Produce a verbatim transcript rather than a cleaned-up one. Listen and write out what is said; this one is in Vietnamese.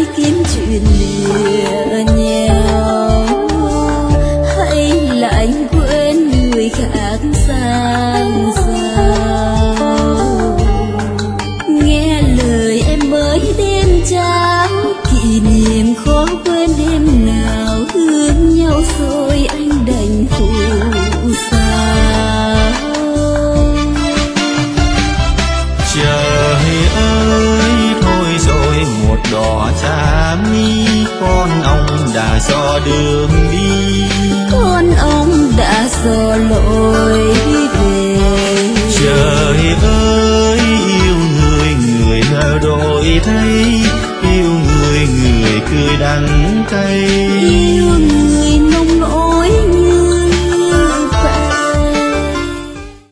kiếm chuyện lìa nhau, hay là anh quên người khác sang giàu. Nghe lời em mới đêm trao, kỷ niệm khó quên đêm nào thương nhau rồi anh đành phụ sao. Trời ơi thôi rồi một đỏ cha mi, con ông đã dò đường đi, con ông đã dò lối về. Trời ơi yêu người người nỡ đổi thay, yêu người người cười đắng cay, yêu